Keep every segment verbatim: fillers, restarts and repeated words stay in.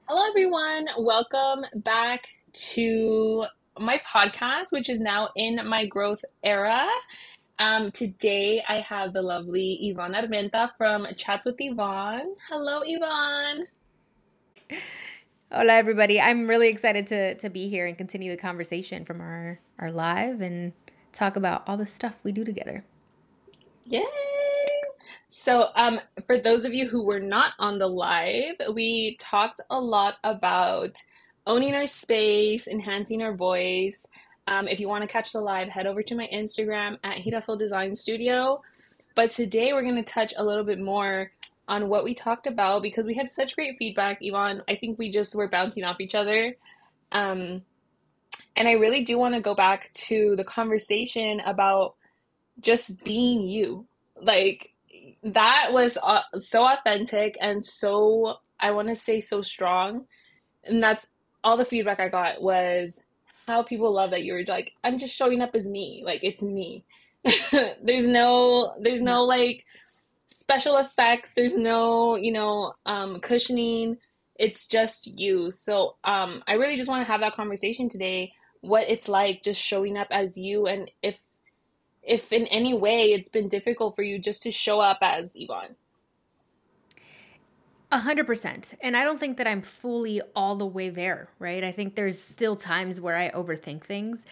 Hello, everyone. Welcome back to my podcast, which is now in my growth era. Um, today, I have the lovely Yvonne Armenta from Chats with Yvonne. Hello, Yvonne. Hola, everybody. I'm really excited to to be here and continue the conversation from our our live and talk about all the stuff we do together. Yay! So, um, for those of you who were not on the live, we talked a lot about owning our space, enhancing our voice. Um, if you want to catch the live, head over to my Instagram at Hirasol Design Studio. But today we're going to touch a little bit more on what we talked about because we had such great feedback, Yvonne. I think we just were bouncing off each other. Um, and I really do want to go back to the conversation about just being you. Like, that was uh, so authentic and so, I want to say, so strong. And that's all the feedback I got was how people love that you were like, I'm just showing up as me. Like, it's me. there's no, there's Yeah. no like special effects. There's no, you know, um, cushioning. It's just you. So um, I really just want to have that conversation today. What it's like just showing up as you, and if if in any way it's been difficult for you just to show up as Yvonne. A hundred percent. And I don't think that I'm fully all the way there, right? I think there's still times where I overthink things.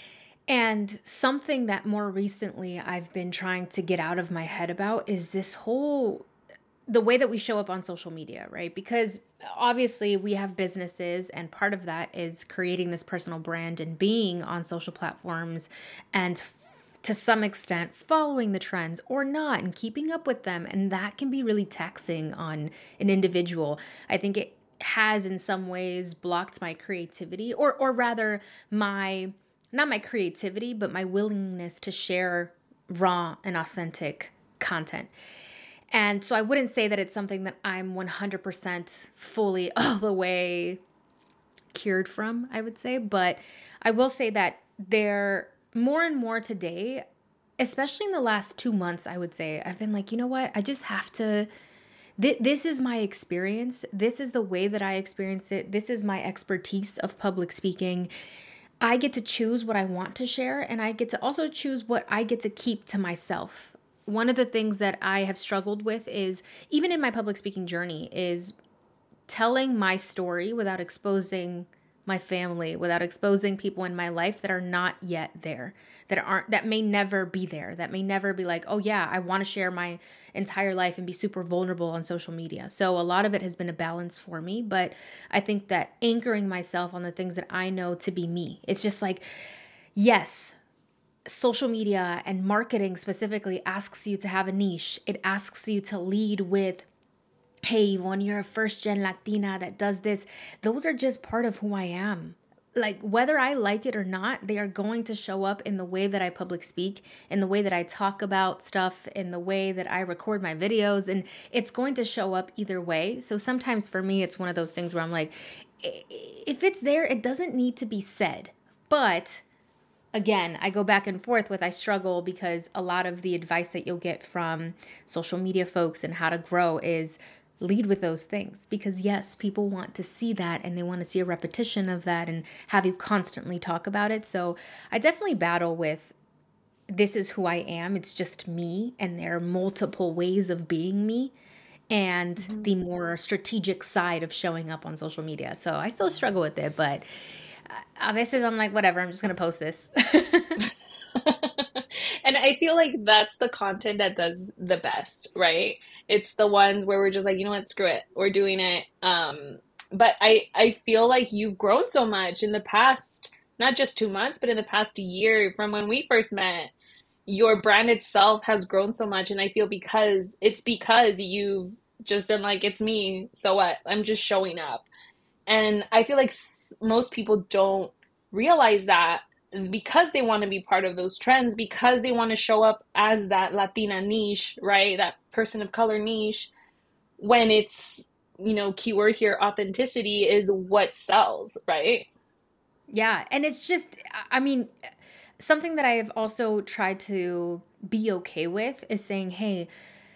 And something that more recently I've been trying to get out of my head about is this whole the way that we show up on social media, right? Because obviously we have businesses, and part of that is creating this personal brand and being on social platforms and f- to some extent following the trends or not and keeping up with them. And that can be really taxing on an individual. I think it has in some ways blocked my creativity, or or rather my not my creativity, but my willingness to share raw and authentic content. And so I wouldn't say that it's something that I'm one hundred percent fully all the way cured from, I would say. But I will say that there more and more today, especially in the last two months, I would say, I've been like, you know what? I just have to. Th- this is my experience. This is the way that I experience it. This is my expertise of public speaking. I get to choose what I want to share, and I get to also choose what I get to keep to myself. One of the things that I have struggled with is, even in my public speaking journey, is telling my story without exposing my family, without exposing people in my life that are not yet there, that aren't that may never be there, that may never be like, "Oh yeah, I want to share my entire life and be super vulnerable on social media." So a lot of it has been a balance for me, but I think that anchoring myself on the things that I know to be me. It's just like, yes, social media and marketing specifically asks you to have a niche. It asks you to lead with, hey, when you're a first gen Latina that does this, those are just part of who I am. Like, whether I like it or not, they are going to show up in the way that I public speak, in the way that I talk about stuff, in the way that I record my videos, and it's going to show up either way. So sometimes for me, it's one of those things where I'm like, if it's there, it doesn't need to be said. But again, I go back and forth with I struggle because a lot of the advice that you'll get from social media folks and how to grow is lead with those things, because yes, people want to see that and they want to see a repetition of that and have you constantly talk about it. So I definitely battle with, this is who I am, it's just me, and there are multiple ways of being me, and Mhm. the more strategic side of showing up on social media. So I still struggle with it, but a veces I'm like, whatever, I'm just going to post this. And I feel like that's the content that does the best, right? It's the ones where we're just like, you know what, screw it, we're doing it. Um, but I I feel like you've grown so much in the past, not just two months, but in the past year from when we first met. Your brand itself has grown so much, and I feel because it's because you've just been like, it's me, so what? I'm just showing up. And I feel like most people don't realize that because they want to be part of those trends, because they want to show up as that Latina niche, right? That person of color niche, when it's, you know, keyword here, authenticity is what sells, right? Yeah, and it's just, I mean, something that I have also tried to be okay with is saying, hey,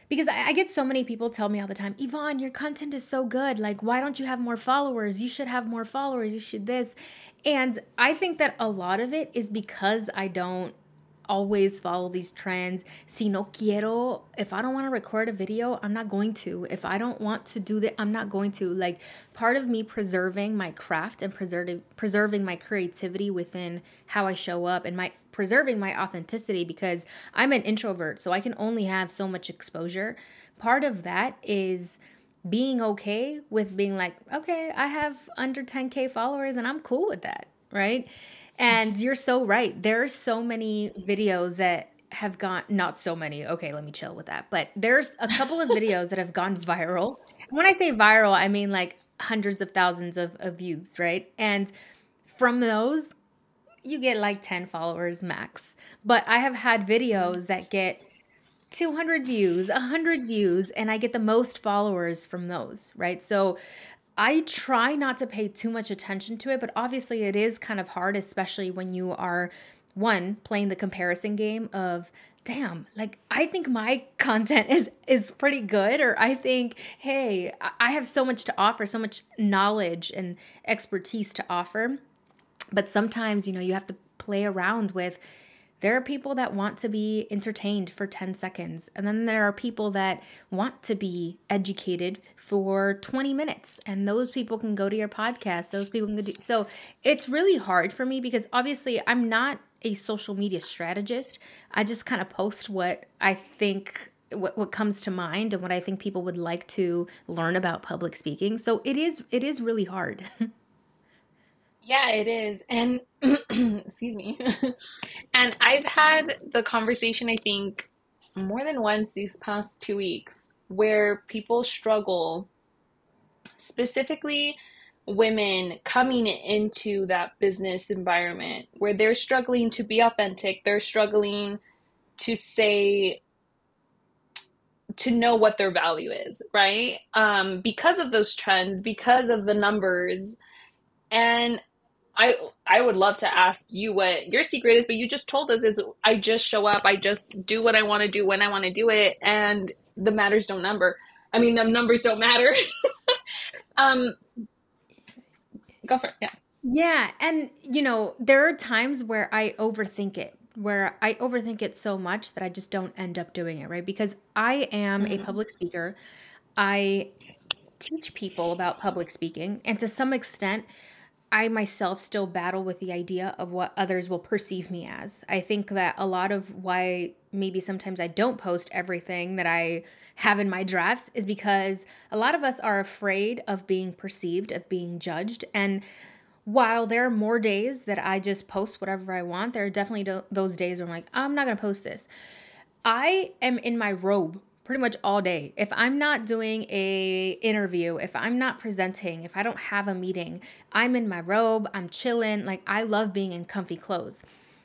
Because I, I get so many people tell me all the time, Yvonne, your content is so good. Like, why don't you have more followers? You should have more followers. You should this. And I think that a lot of it is because I don't always follow these trends. Si no quiero, if I don't want to record a video, I'm not going to. If I don't want to do that, I'm not going to. Like, part of me preserving my craft and preserving preserving my creativity within how I show up and my preserving my authenticity, because I'm an introvert, so I can only have so much exposure. Part of that is being okay with being like, okay, I have under ten K followers and I'm cool with that, right? And you're so right. There are so many videos that have gone, not so many, okay, let me chill with that. But there's a couple of videos that have gone viral. When I say viral, I mean like hundreds of thousands of, of views, right? And from those, you get like ten followers max. But I have had videos that get two hundred views, one hundred views, and I get the most followers from those, right? So I try not to pay too much attention to it, but obviously it is kind of hard, especially when you are, one, playing the comparison game of, damn, like I think my content is is pretty good, or I think, hey, I I have so much to offer, so much knowledge and expertise to offer. But sometimes, you know, you have to play around with, there are people that want to be entertained for ten seconds. And then there are people that want to be educated for twenty minutes. And those people can go to your podcast. Those people can go do. So it's really hard for me because obviously I'm not a social media strategist. I just kind of post what I think, what, what comes to mind and what I think people would like to learn about public speaking. So it is, it is really hard. Yeah, it is. And excuse me. And I've had the conversation, I think, more than once these past two weeks, where people struggle, specifically women coming into that business environment, where they're struggling to be authentic, they're struggling to say, to know what their value is, right? Um, because of those trends, because of the numbers. And I I would love to ask you what your secret is, but you just told us it's I just show up, I just do what I want to do when I want to do it, and the matters don't number. I mean, the numbers don't matter. um, go for it. Yeah. Yeah, and you know, there are times where I overthink it, where I overthink it so much that I just don't end up doing it, right? Because I am a Hmm. public speaker. I teach people about public speaking, and to some extent, I myself still battle with the idea of what others will perceive me as. I think that a lot of why maybe sometimes I don't post everything that I have in my drafts is because a lot of us are afraid of being perceived, of being judged. And while there are more days that I just post whatever I want, there are definitely do- those days where I'm like, I'm not going to post this. I am in my robe pretty much all day. If I'm not doing a interview, if I'm not presenting, if I don't have a meeting, I'm in my robe, I'm chilling. Like I love being in comfy clothes.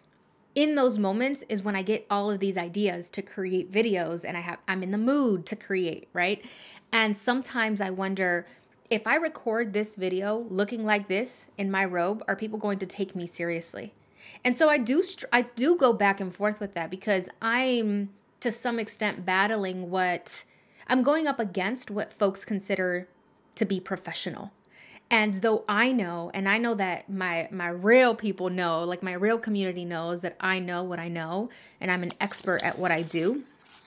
In those moments is when I get all of these ideas to create videos and I have I'm in the mood to create, right? And sometimes I wonder, if I record this video looking like this in my robe, are people going to take me seriously? And so I do str- I do go back and forth with that because I'm to some extent battling what I'm going up against what folks consider to be professional. And though I know, and I know that my my real people know, like my real community knows that I know what I know and I'm an expert at what I do,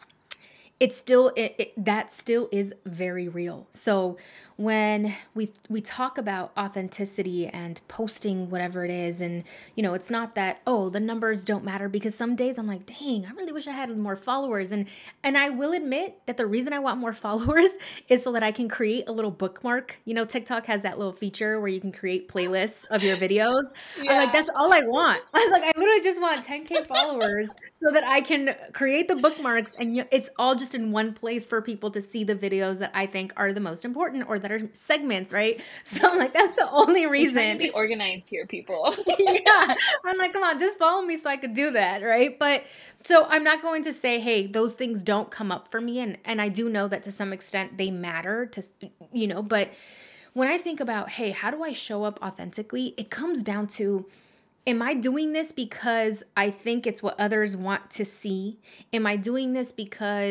it's still it, it, that still is very real. So when we we talk about authenticity and posting whatever it is, and you know, it's not that, oh, the numbers don't matter, because some days I'm like, dang, I really wish I had more followers. and and I will admit that the reason I want more followers is so that I can create a little bookmark. You know, TikTok has that little feature where you can create playlists of your videos. I'm like, Yeah. that's all I want. I was like, I literally just want ten K followers so that I can create the bookmarks, and you, it's all just in one place for people to see the videos that I think are the most important or that are segments, right? So I'm like, that's the only You're trying to reason. be organized here, people. Yeah. I'm like, come on, just follow me so I could do that, right? But so I'm not going to say, hey, those things don't come up for me. And and I do know that to some extent they matter to, you know, but when I think about, hey, how do I show up authentically? It comes down to, am I doing this because I think it's what others want to see? Am I doing this because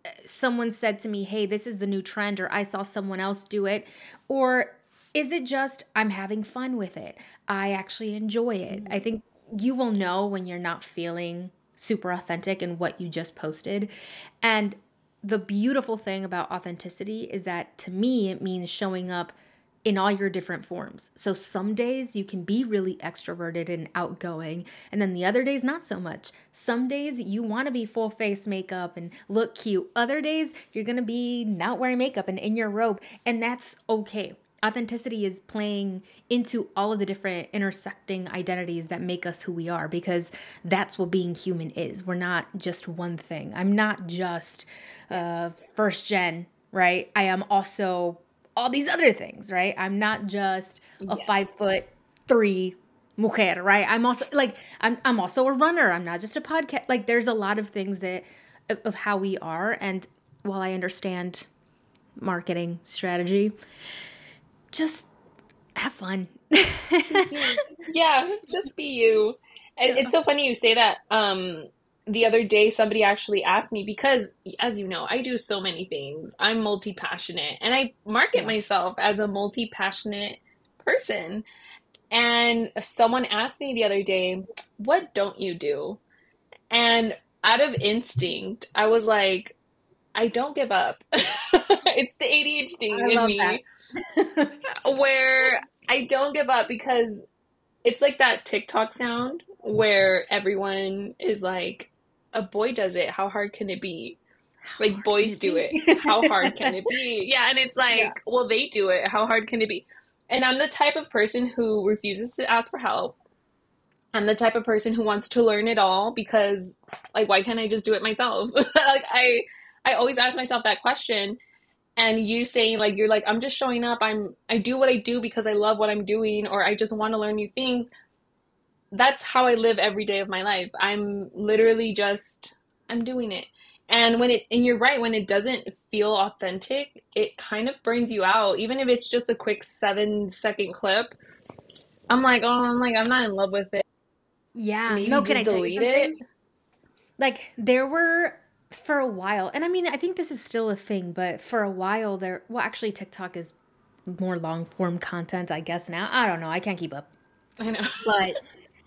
someone said to me, hey, this is the new trend, or I saw someone else do it? Or is it just I'm having fun with it? I actually enjoy it. I think you will know when you're not feeling super authentic in what you just posted. And the beautiful thing about authenticity is that to me, it means showing up in all your different forms. So some days you can be really extroverted and outgoing, and then the other days not so much. Some days you want to be full face makeup and look cute. Other days you're going to be not wearing makeup and in your robe, and that's okay. Authenticity is playing into all of the different intersecting identities that make us who we are, because that's what being human is. We're not just one thing. I'm not just uh, first gen, right? I am also all these other things, right? I'm not just a Yes. five foot three mujer, right? I'm also like, I'm, I'm also a runner. I'm not just a podcast. Like there's a lot of things that of, of how we are. And while I understand marketing strategy, just have fun. Yeah, just be you. And Yeah. it's so funny you say that. Um, the other day, somebody actually asked me because, as you know, I do so many things. I'm multi-passionate, and I market Yeah. myself as a multi-passionate person. And someone asked me the other day, "What don't you do?" And out of instinct, I was like, "I don't give up." It's the A D H I D in love that. me where I don't give up because it's like that TikTok sound where everyone is like, a boy does it. How hard can it be? How Like, hard can boys it do be? it. How hard can it be? Yeah, and it's Yeah. like, well, they do it. How hard can it be? And I'm the type of person who refuses to ask for help. I'm the type of person who wants to learn it all because, like, why can't I just do it myself? Like, I, I always ask myself that question. And you saying like you're like I'm just showing up. I'm I do what I do because I love what I'm doing, or I just want to learn new things. That's how I live every day of my life. I'm literally just I'm doing it. And when it and you're right, when it doesn't feel authentic, it kind of burns you out. Even if it's just a quick seven second clip, I'm like, oh, I'm like I'm not in love with it. Yeah. Maybe No, can just I tell you delete it. something? Like there were for a while, and I mean, I think this is still a thing, but for a while there, well, actually TikTok is more long form content, I guess now. I don't know. I can't keep up. I know. But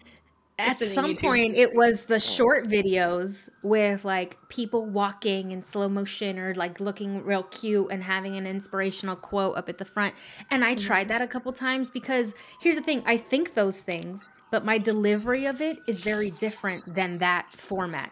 It's at in some YouTube. point it was the short videos with like people walking in slow motion or like looking real cute and having an inspirational quote up at the front. And I tried Mhm. that a couple times because here's the thing, I think those things, but my delivery of it is very different than that format.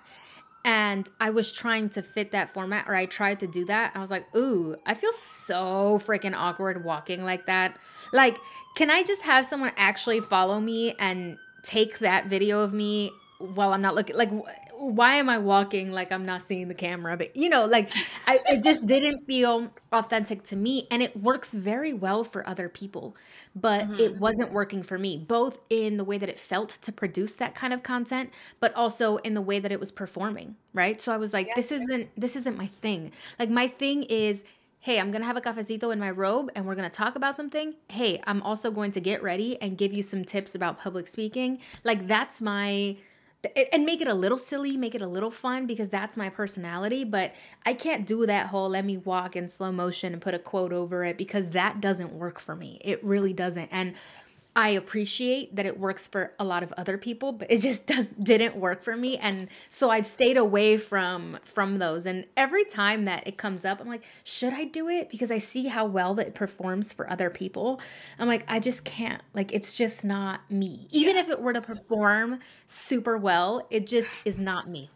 And I was trying to fit that format, or I tried to do that. I was like, ooh, I feel so freaking awkward walking like that. Like, can I just have someone actually follow me and take that video of me while I'm not looking? Like, wh- why am I walking like I'm not seeing the camera? But, you know, like, I, it just didn't feel authentic to me. And it works very well for other people, but it Mhm. wasn't working for me, both in the way that it felt to produce that kind of content, but also in the way that it was performing, right? So I was like, Yeah. this isn't this isn't my thing. Like my thing is, hey, I'm gonna have a cafecito in my robe and we're gonna talk about something. Hey, I'm also going to get ready and give you some tips about public speaking. Like that's my and make it a little silly, make it a little fun because that's my personality. But I can't do that whole let me walk in slow motion and put a quote over it because that doesn't work for me. It really doesn't. And I appreciate that it works for a lot of other people, but it just does didn't work for me. And so I've stayed away from from those. And every time that it comes up, I'm like, should I do it? Because I see how well that it performs for other people. I'm like, I just can't. Like it's just not me. Even Yeah. if it were to perform super well, it just is not me.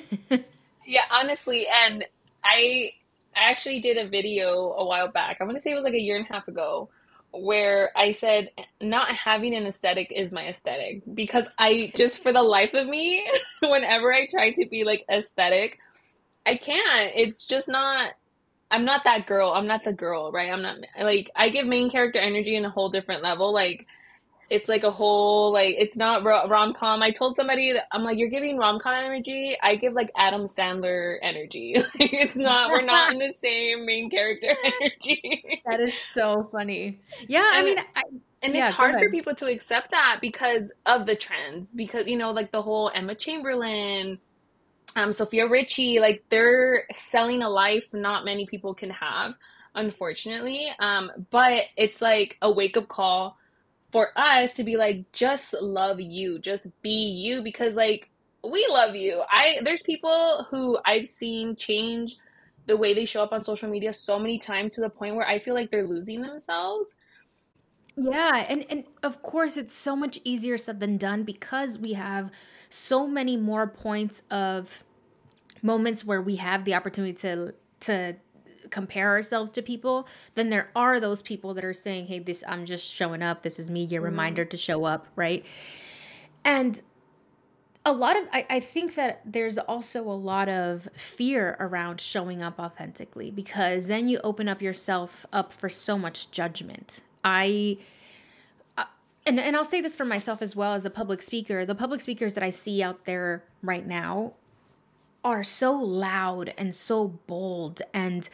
Yeah, honestly, and I I actually did a video a while back. I want to say it was like a year and a half ago, where I said not having an aesthetic is my aesthetic because I just for the life of me, whenever I try to be like aesthetic, I can't. It's just not. I'm not that girl. I'm not the girl, right? I'm not like I give main character energy in a whole different level. Like it's like a whole like it's not rom com. I told somebody that I'm like, you're giving rom com energy. I give like Adam Sandler energy. Like it's not. We're not in the same main character energy. That is so funny. Yeah, I And mean, I, and it's yeah, go hard for ahead. people to accept that because of the trends. Because you know, like the whole Emma Chamberlain um, Sophia Richie, like they're selling a life not many people can have, unfortunately. Um, but it's like a wake up call for us to be like, just love you, just be you, because like we love you. I there's people who I've seen change the way they show up on social media so many times to the point where I feel like they're losing themselves. Yeah, and and of course it's so much easier said than done because we have so many more points of moments where we have the opportunity to to compare ourselves to people than there are those people that are saying, "Hey, this I'm just showing up. This is me, your Mm-hmm. reminder to show up," right? And a lot of I, I think that there's also a lot of fear around showing up authentically because then you open up yourself up for so much judgment. I and, and I'll say this for myself as well as a public speaker. The public speakers that I see out there right now are so loud and so bold and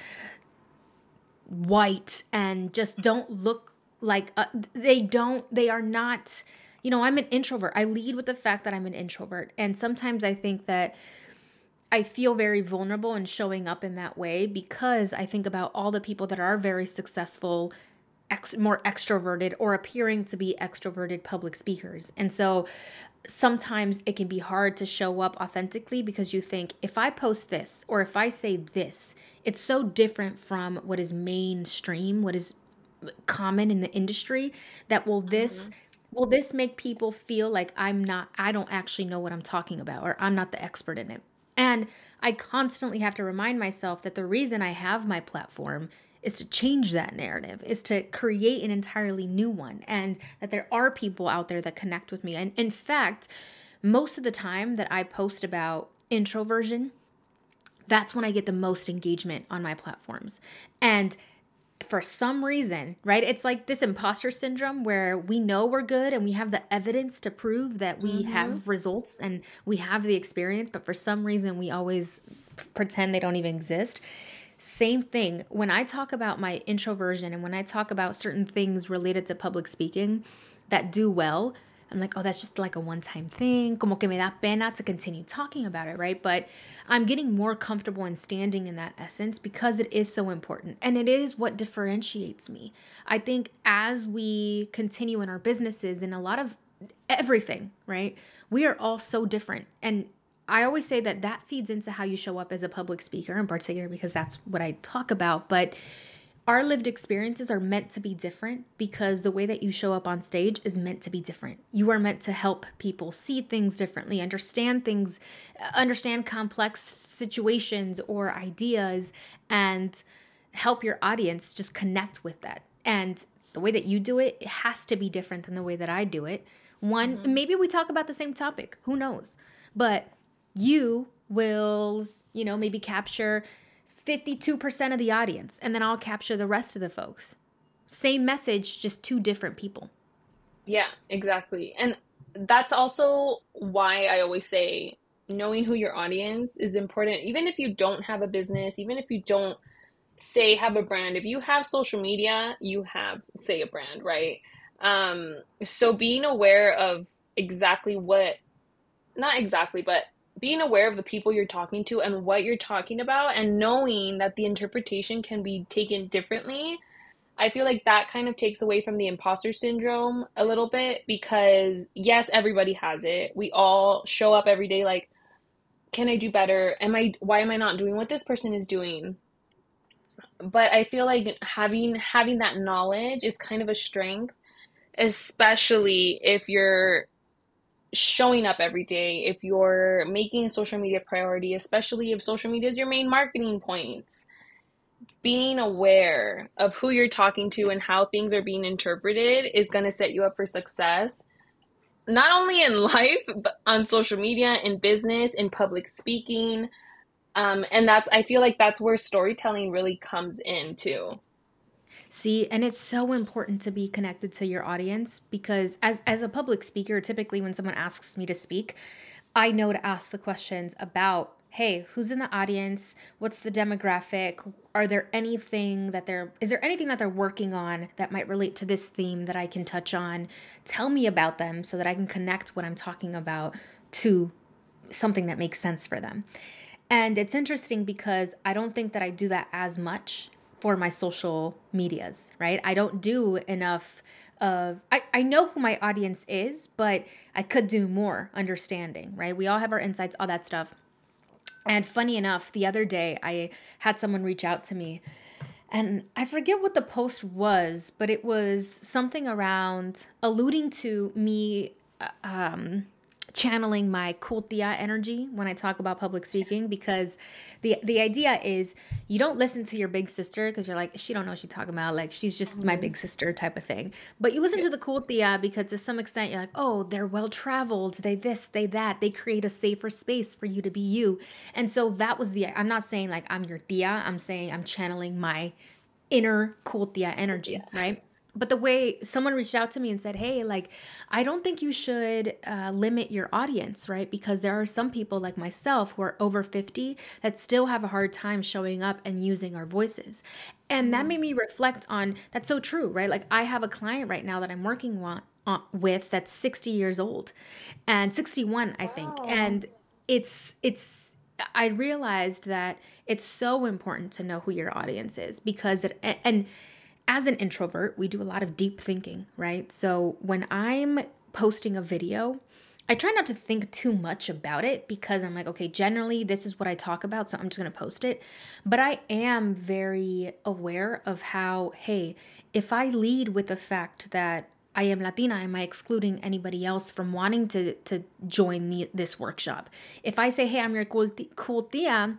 white and just don't look like uh, they don't they are not, you know, I'm an introvert. I lead with the fact that I'm an introvert, and sometimes I think that I feel very vulnerable in showing up in that way because I think about all the people that are very successful, ex- more extroverted or appearing to be extroverted public speakers. And so sometimes it can be hard to show up authentically because you think if I post this or if I say this, it's so different from what is mainstream, what is common in the industry, that will this Mm-hmm. will this make people feel like I'm not I don't actually know what I'm talking about or I'm not the expert in it. And I constantly have to remind myself that the reason I have my platform is to change that narrative, is to create an entirely new one, and that there are people out there that connect with me. And in fact, most of the time that I post about introversion, that's when I get the most engagement on my platforms. And for some reason, right? It's like this imposter syndrome where we know we're good and we have the evidence to prove that we Mm-hmm. have results and we have the experience, but for some reason we always p- pretend they don't even exist. Same thing when I talk about my introversion and when I talk about certain things related to public speaking that do well, I'm like, oh, that's just like a one time thing. Como que me da pena to continue talking about it, right? But I'm getting more comfortable in standing in that essence because it is so important. And it is what differentiates me. I think as we continue in our businesses and a lot of everything, right? We are all so different. And I always say that that feeds into how you show up as a public speaker in particular because that's what I talk about. But our lived experiences are meant to be different because the way that you show up on stage is meant to be different. You are meant to help people see things differently, understand things, understand complex situations or ideas, and help your audience just connect with that. And the way that you do it, it has to be different than the way that I do it. One, Mm-hmm. maybe we talk about the same topic, who knows? But you will, you know, maybe capture fifty-two percent of the audience, and then I'll capture the rest of the folks. Same message, just two different people. Yeah, exactly. And that's also why I always say knowing who your audience is important. Even if you don't have a business, even if you don't say have a brand, if you have social media, you have, say, a brand, right? Um, so being aware of exactly what, not exactly, but being aware of the people you're talking to and what you're talking about, and knowing that the interpretation can be taken differently, I feel like that kind of takes away from the imposter syndrome a little bit because, yes, everybody has it. We all show up every day like, can I do better? Am I, why am I not doing what this person is doing? But I feel like having having that knowledge is kind of a strength, especially if you're showing up every day, if you're making social media a priority, especially if social media is your main marketing points. Being aware of who you're talking to and how things are being interpreted is going to set you up for success, not only in life, but on social media, in business, in public speaking. Um, and that's, I feel like that's where storytelling really comes in too. See, and it's so important to be connected to your audience because as as a public speaker, typically when someone asks me to speak, I know to ask the questions about, hey, who's in the audience? What's the demographic? Are there anything that they're is there anything that they're working on that might relate to this theme that I can touch on? Tell me about them so that I can connect what I'm talking about to something that makes sense for them. And it's interesting because I don't think that I do that as much for my social medias, right? I don't do enough of, I, I know who my audience is, but I could do more understanding, right? We all have our insights, all that stuff. And funny enough, the other day I had someone reach out to me, and I forget what the post was, but it was something around alluding to me uh, um, channeling my cool tia energy when I talk about public speaking, because the the idea is you don't listen to your big sister because you're like, she don't know what she's talking about, like she's just my Mhm. big sister type of thing. But you listen Yeah. to the cool tia because to some extent you're like, oh, they're well traveled, they this, they that, they create a safer space for you to be you. And so that was the, I'm not saying like I'm your tia, I'm saying I'm channeling my inner cool tia Cool. energy, Yeah. right? But the way someone reached out to me and said, hey, like, I don't think you should uh, limit your audience, right? Because there are some people like myself who are over fifty that still have a hard time showing up and using our voices. And that Mhm. made me reflect on that's so true, right? Like, I have a client right now that I'm working on, uh, with that's sixty years old and sixty-one, I think. Wow. And it's, it's, I realized that it's so important to know who your audience is because it, and as an introvert, we do a lot of deep thinking, right? So when I'm posting a video, I try not to think too much about it because I'm like, okay, generally this is what I talk about, so I'm just going to post it. But I am very aware of how, hey, if I lead with the fact that I am Latina, am I excluding anybody else from wanting to to join the, this workshop? If I say, hey, I'm your cool, cool tia,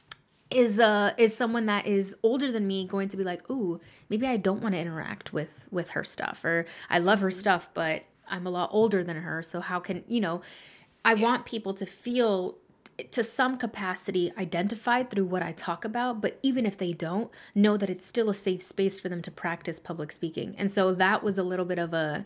is uh is someone that is older than me going to be like, ooh, maybe I don't want to interact with with her stuff, or I love her Mhm. stuff, but I'm a lot older than her, so how can, you know, I Yeah. want people to feel to some capacity identified through what I talk about, but even if they don't, know that it's still a safe space for them to practice public speaking. And so that was a little bit of a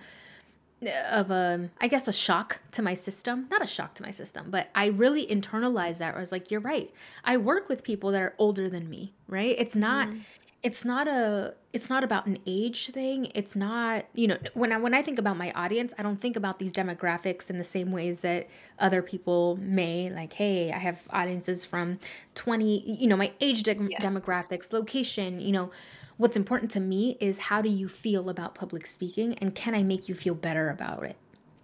of a, I guess, a shock to my system. Not a shock to my system, but I really internalized that. Where I was like, you're right. I work with people that are older than me, right? It's not Mhm. it's not a it's not about an age thing. It's not, you know, when I when I think about my audience, I don't think about these demographics in the same ways that other people may. Like, hey, I have audiences from twenty, you know, my age de- Yeah. demographics, location, you know, what's important to me is how do you feel about public speaking and can I make you feel better about it?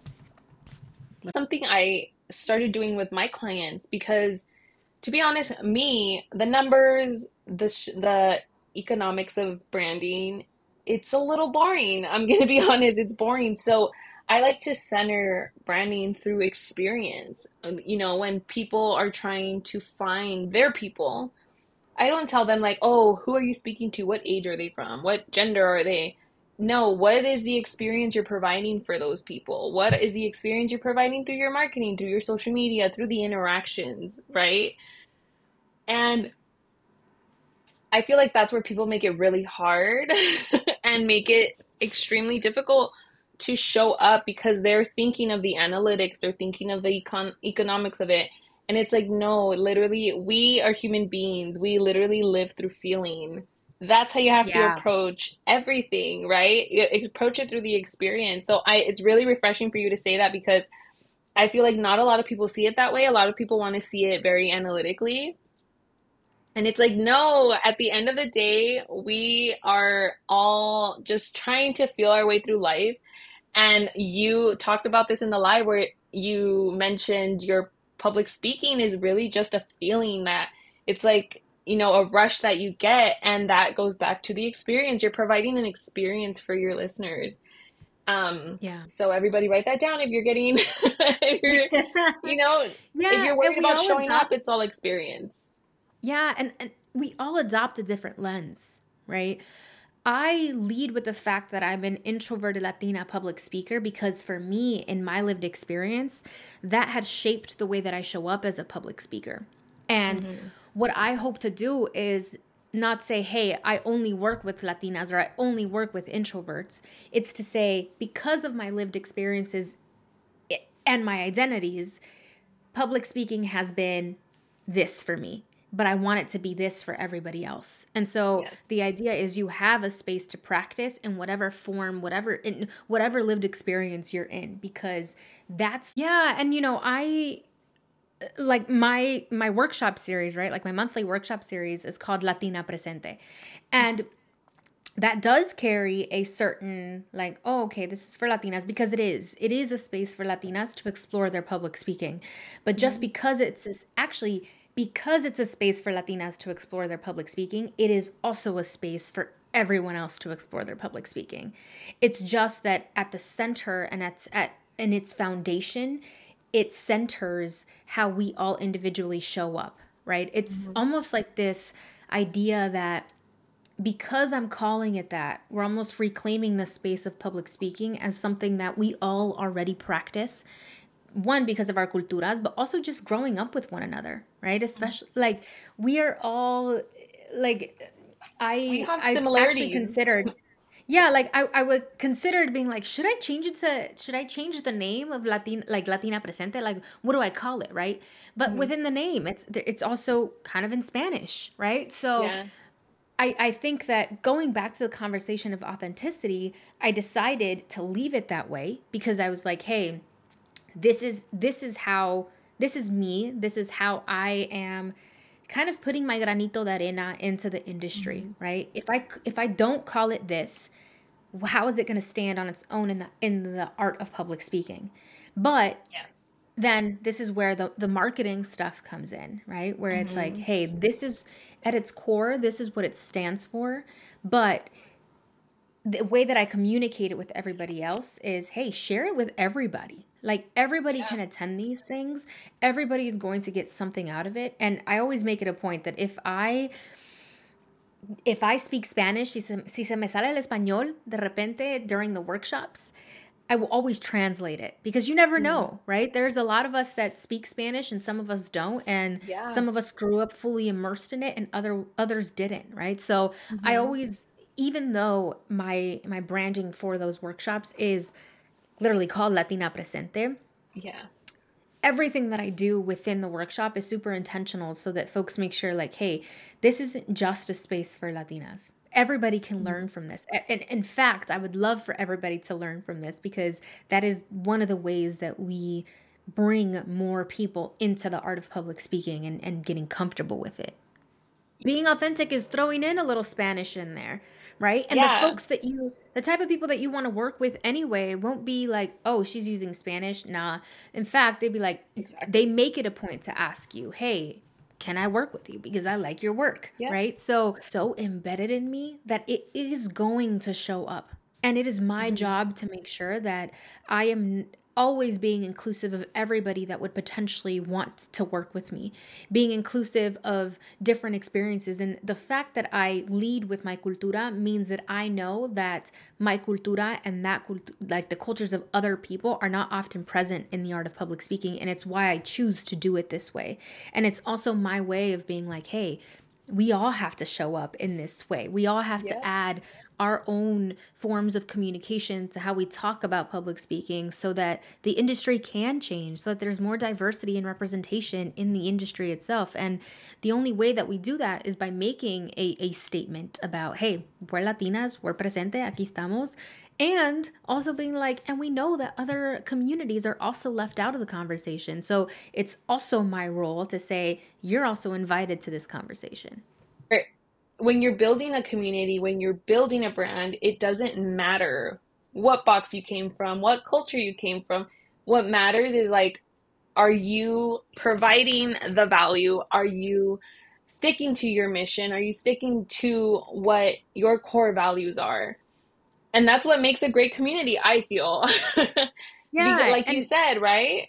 Something I started doing with my clients because, to be honest, me, the numbers, the sh the economics of branding, it's a little boring. I'm gonna be honest, it's boring. So I like to center branding through experience. Um, You know, when people are trying to find their people, I don't tell them like, "Oh, who are you speaking to? What age are they from? What gender are they?" No, what is the experience you're providing for those people? What is the experience you're providing through your marketing, through your social media, through the interactions, right? And I feel like that's where people make it really hard and make it extremely difficult to show up because they're thinking of the analytics, they're thinking of the econ economics of it. And it's like, no, literally, we are human beings. We literally live through feeling. That's how you have to Yeah. approach everything, right? You approach it through the experience. So I, it's really refreshing for you to say that because I feel like not a lot of people see it that way. A lot of people want to see it very analytically. And it's like, no, at the end of the day, we are all just trying to feel our way through life. And you talked about this in the live where you mentioned your public speaking is really just a feeling that it's like, you know, a rush that you get. And that goes back to the experience. You're providing an experience for your listeners. Um, Yeah. so everybody write that down if you're getting, if you're, you know, if Yeah, you're and worried we about all showing up, adopt. it's all experience. Yeah, and, and we all adopt a different lens, right? I lead with the fact that I'm an introverted Latina public speaker because for me, in my lived experience, that has shaped the way that I show up as a public speaker. And Hmm. what I hope to do is not say, hey, I only work with Latinas or I only work with introverts. It's to say, because of my lived experiences and my identities, public speaking has been this for me, but I want it to be this for everybody else. And so Yes. the idea is you have a space to practice in whatever form, whatever in whatever lived experience you're in because that's yeah, and you know, I like my my workshop series, right? Like my monthly workshop series is called Latina Presente. And that does carry a certain like, oh, okay, this is for Latinas, because it is. It is a space for Latinas to explore their public speaking. But just Mhm. because it's this, actually because it's a space for Latinas to explore their public speaking, it is also a space for everyone else to explore their public speaking. It's just that at the center and at at in its foundation, it centers how we all individually show up, right? It's Mhm. almost like this idea that because I'm calling it that, we're almost reclaiming the space of public speaking as something that we all already practice. One, because of our culturas, but also just growing up with one another, right? Especially like we are all like We I have I actually similarities. considered yeah, like I, I would consider being like, should I change it to should I change the name of Latin like Latina Presente? Like what do I call it, right? But Mhm. within the name, it's it's also kind of in Spanish, right? So Yeah. I, I think that going back to the conversation of authenticity, I decided to leave it that way because I was like, hey, this is this is how this is me. This is how I am kind of putting my granito de arena into the industry, Mhm. right? If I if I don't call it this, how is it going to stand on its own in the in the art of public speaking? But Yes. then this is where the the marketing stuff comes in, right? Where it's like, Mhm. hey, this is at its core, this is what it stands for, but the way that I communicate it with everybody else is, hey, share it with everybody. Like everybody Yeah. can attend these things. Everybody is going to get something out of it. And I always make it a point that if I if I speak Spanish, si se, si se me sale el español de repente during the workshops, I will always translate it because you never Mhm. know, right? There's a lot of us that speak Spanish and some of us don't, and Yeah. some of us grew up fully immersed in it and other others didn't, right? So I Mhm. always, even though my my branding for those workshops is literally called Latina Presente, Yeah. everything that I do within the workshop is super intentional so that folks make sure like, hey, this isn't just a space for Latinas. Everybody can Mhm. learn from this. And in fact, I would love for everybody to learn from this because that is one of the ways that we bring more people into the art of public speaking and, and getting comfortable with it. Being authentic is throwing in a little Spanish in there, right? And the Yeah. folks that you, the type of people that you want to work with anyway, won't be like, oh, she's using Spanish. Nah. In fact, they'd be like, they Exactly. make it a point to ask you, hey, can I work with you? Because I like your work, Yeah. right? So, so embedded in me that it is going to show up. And it is my Mhm. job to make sure that I am always being inclusive of everybody that would potentially want to work with me, being inclusive of different experiences. And the fact that I lead with my cultura means that I know that my cultura and that cult- like the cultures of other people are not often present in the art of public speaking. And it's why I choose to do it this way. And it's also my way of being like, hey, we all have to show up in this way. We all have Yeah. to add our own forms of communication to how we talk about public speaking so that the industry can change, so that there's more diversity and representation in the industry itself. And the only way that we do that is by making a, a statement about, hey, we're Latinas, we're presente, aquí estamos. And also being like, and we know that other communities are also left out of the conversation. So it's also my role to say, you're also invited to this conversation. Right. When you're building a community, when you're building a brand, it doesn't matter what box you came from, what culture you came from. What matters is like, are you providing the value? Are you sticking to your mission? Are you sticking to what your core values are? And that's what makes a great community, I feel. Because, Yeah. like you And said, right?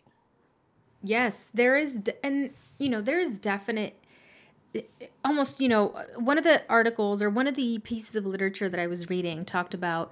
yes, there is, d- and, you know, there is definite, almost, you know, one of the articles or one of the pieces of literature that I was reading talked about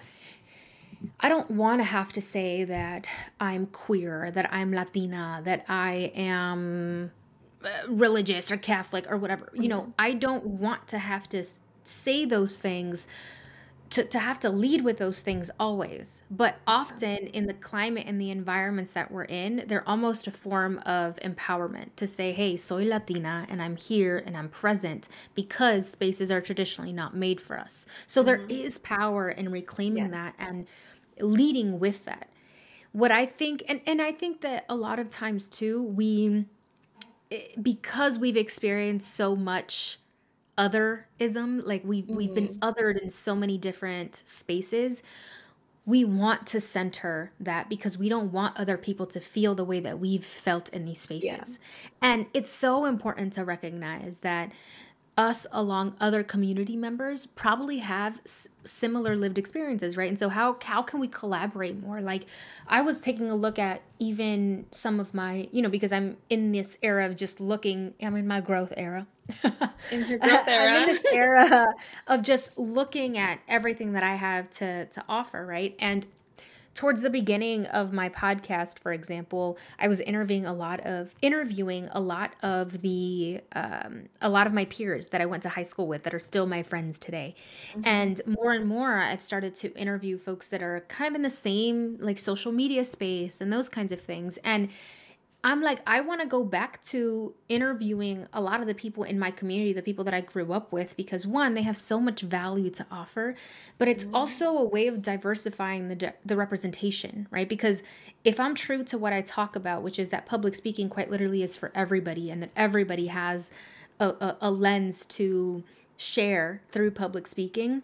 I don't want to have to say that I'm queer, that I'm Latina, that I am uh, religious or Catholic or whatever. You know, Mhm. I don't want to have to s- say those things, to, to have to lead with those things always. But Yeah. often in the climate and the environments that we're in, they're almost a form of empowerment to say, hey, soy Latina and I'm here and I'm present because spaces are traditionally not made for us. So there Mhm. is power in reclaiming that Yes. and leading with that. What I think, and, and I think that a lot of times too, we it, because we've experienced so much otherism, like we've we've been Hmm. othered in so many different spaces, we want to center that because we don't want other people to feel the way that we've felt in these Yeah. spaces. And it's so important to recognize that us along other community members probably have s- similar lived experiences, right? And so how how can we collaborate more? Like I was taking a look at even some of my, you know, because I'm in this era of just looking, I'm in my growth era. In her growth I'm in era. this era of just looking at everything that I have to to offer, right? And towards the beginning of my podcast, for example, I was interviewing a lot of interviewing a lot of the um, a lot of my peers that I went to high school with that are still my friends today, Hmm. and more and more I've started to interview folks that are kind of in the same like social media space and those kinds of things. And I'm like, I want to go back to interviewing a lot of the people in my community, the people that I grew up with, because one, they have so much value to offer, but it's Hmm. also a way of diversifying the de- the representation, right? Because if I'm true to what I talk about, which is that public speaking quite literally is for everybody, and that everybody has a, a, a lens to share through public speaking,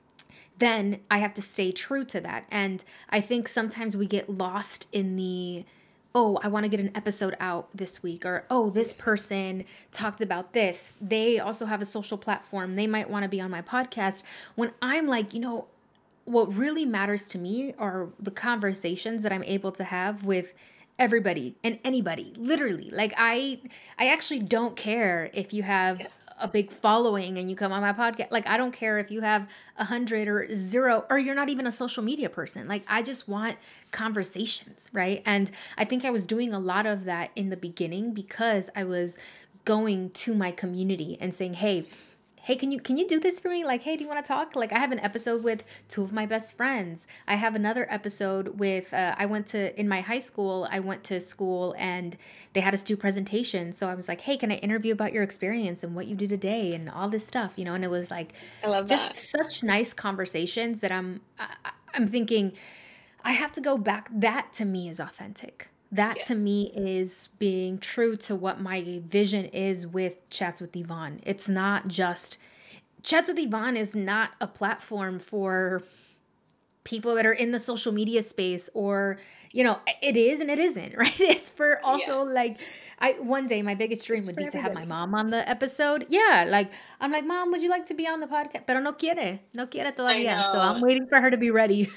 then I have to stay true to that. And I think sometimes we get lost in the, oh, I want to get an episode out this week, or oh, this Yeah. person talked about this. They also have a social platform. They might want to be on my podcast. When I'm like, you know, what really matters to me are the conversations that I'm able to have with everybody and anybody, literally. Like i i actually don't care if you have Yeah. a big following and you come on my podcast. Like I don't care if you have a hundred or zero, or you're not even a social media person. Like I just want conversations, right? And I think I was doing a lot of that in the beginning because I was going to my community and saying, hey, hey, can you can you do this for me? Like, hey, do you want to talk? Like I have an episode with two of my best friends. I have another episode with uh, I went to in my high school, I went to school and they had us do presentations. So I was like, hey, can I interview about your experience and what you did today and all this stuff, you know? And it was like I love just that. such nice conversations that I'm I, I- I'm thinking I have to go back. That to me is authentic. That to Yes. me is being true to what my vision is with Chats with Yvonne. It's not just Chats with Yvonne is not a platform for people that are in the social media space, or you know, it is and it isn't, right? It's for Yeah. also like I one day my biggest dream It's would for be to have my everybody. mom on the episode. Yeah, like I'm like, mom, would you like to be on the podcast? Pero no quiere, no quiere I todavía. So I'm know. waiting for her to be ready.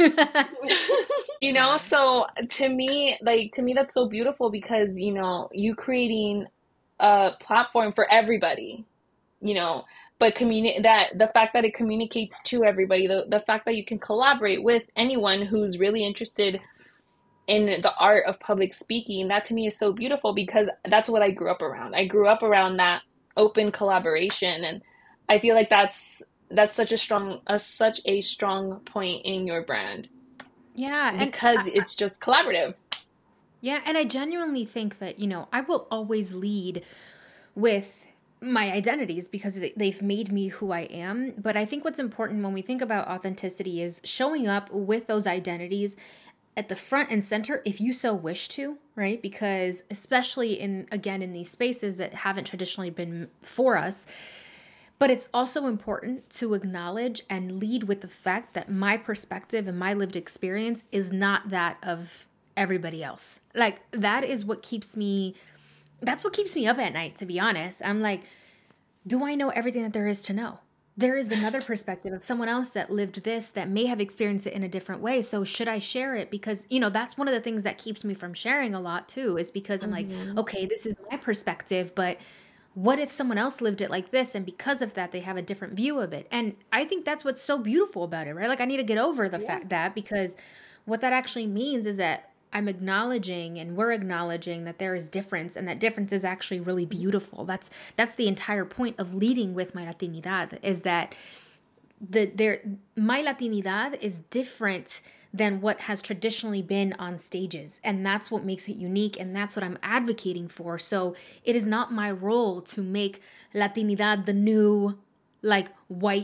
You know, so to me, like to me that's so beautiful because, you know, you creating a platform for everybody, you know, but communi that the fact that it communicates to everybody, the the fact that you can collaborate with anyone who's really interested in the art of public speaking, that to me is so beautiful because that's what I grew up around. I grew up around that open collaboration, and I feel like that's that's such a strong a such a strong point in your brand Yeah, and because it's just collaborative. yeah, and I genuinely think that, you know, I will always lead with my identities because they- they've made me who I am. But I think what's important when we think about authenticity is showing up with those identities at the front and center if you so wish to, right? Because especially in, again, in these spaces that haven't traditionally been for us, but it's also important to acknowledge and lead with the fact that my perspective and my lived experience is not that of everybody else. Like that is what keeps me that's what keeps me up at night, to be honest. I'm like, do I know everything that there is to know? There is another perspective of someone else that lived this that may have experienced it in a different way. So should I share it? Because, you know, that's one of the things that keeps me from sharing a lot too, is because I'm like, Hmm. okay, this is my perspective, but what if someone else lived it like this and because of that they have a different view of it? And I think that's what's so beautiful about it, right? Like I need to get over the Yeah. fact that because what that actually means is that I'm acknowledging and we're acknowledging that there is difference and that difference is actually really beautiful. That's that's the entire point of leading with my Latinidad is that the there my Latinidad is different than what has traditionally been on stages, and that's what makes it unique, and that's what I'm advocating for. So it is not my role to make Latinidad the new like white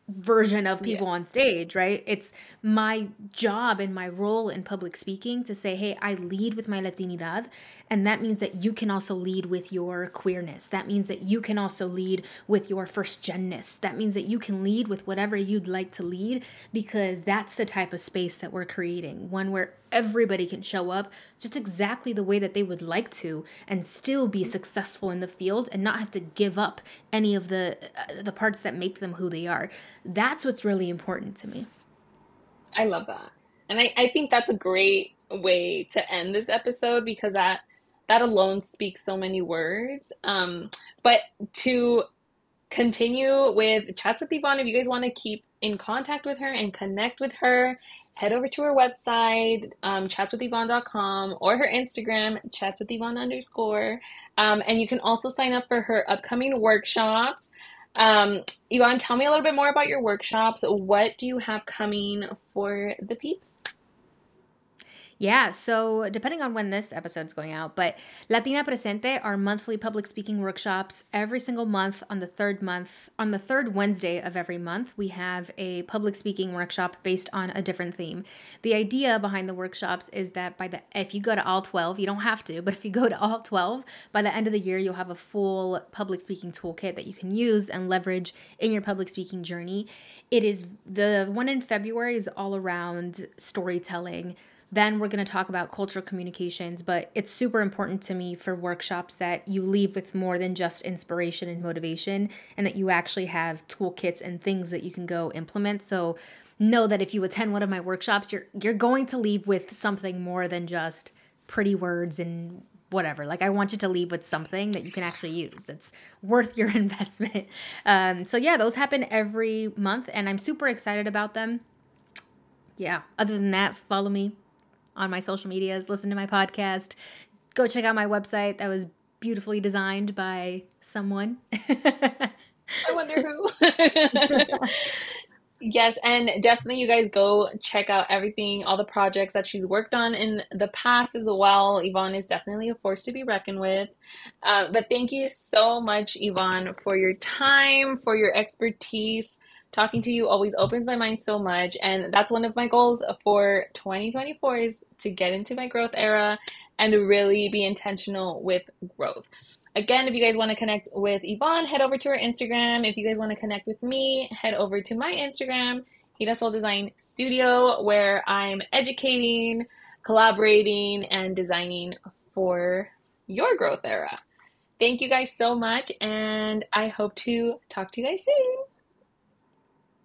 version of Yeah. people on stage, right? It's my job and my role in public speaking to say, hey, I lead with my Latinidad. And that means that you can also lead with your queerness. That means that you can also lead with your first genness. That means that you can lead with whatever you'd like to lead, because that's the type of space that we're creating, one where everybody can show up just exactly the way that they would like to and still be successful in the field and not have to give up any of the uh, the parts that make them who they are. That's what's really important to me. I love that. And I, I think that's a great way to end this episode because that that alone speaks so many words. Um, but to continue with Chats with Yvonne, if you guys want to keep in contact with her and connect with her, head over to her website, um, chats with yvonne dot com, or her Instagram, chats with yvonne underscore. Um, and you can also sign up for her upcoming workshops. Um, Yvonne, tell me a little bit more about your workshops. What do you have coming for the peeps? Yeah, so depending on when this episode's going out, but Latina Presente are monthly public speaking workshops every single month on the third month, on the third Wednesday of every month, we have a public speaking workshop based on a different theme. The idea behind the workshops is that by the if you go to all twelve, you don't have to, but if you go to all twelve, by the end of the year you'll have a full public speaking toolkit that you can use and leverage in your public speaking journey. It is the one in February is all around storytelling. Then we're going to talk about cultural communications, but it's super important to me for workshops that you leave with more than just inspiration and motivation, and that you actually have toolkits and things that you can go implement. So know that if you attend one of my workshops, you're you're going to leave with something more than just pretty words and whatever. Like, I want you to leave with something that you can actually use that's worth your investment. Um, so yeah, those happen every month, and I'm super excited about them. Yeah. Other than that, follow me on my social medias, listen to my podcast, go check out my website that was beautifully designed by someone. I wonder who. Yes, and definitely you guys go check out everything, all the projects that she's worked on in the past as well. Yvonne is definitely a force to be reckoned with. Uh, but thank you so much, Yvonne, for your time, for your expertise. Talking to you always opens my mind so much. And that's one of my goals for twenty twenty-four is to get into my growth era and to really be intentional with growth. Again, if you guys want to connect with Yvonne, head over to her Instagram. If you guys want to connect with me, head over to my Instagram, Hida Soul Design Studio, where I'm educating, collaborating, and designing for your growth era. Thank you guys so much, and I hope to talk to you guys soon.